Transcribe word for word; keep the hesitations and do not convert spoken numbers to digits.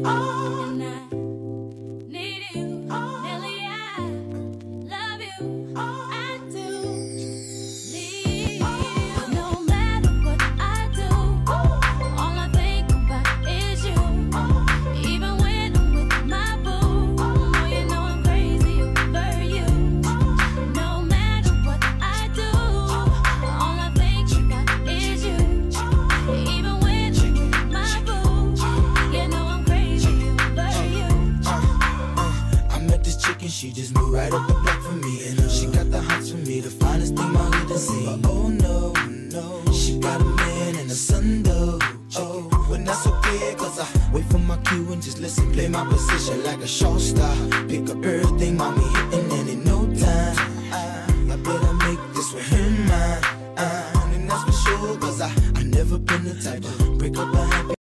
And I need you, Nelly, I love you, I do. Need you. No matter what I do, all I think about is you. Even when I'm with my boo, oh, you know I'm crazy over you. No matter what I do, all I think about is you. Even when I'm with my boo, you know I'm crazy over you. I met this chicken, she just moved right up the block for me. And uh, she got the hots for me, the finest thing my hood has seen. But oh no, no, she got a man and a son though. Oh, but that's okay, cause I wait for my cue and just listen, play my position like a show star. Pick up everything, mommy hitting, and in no time I, I better make this with him mine. Uh, and that's for sure, cause I, I never been the type to break up a habit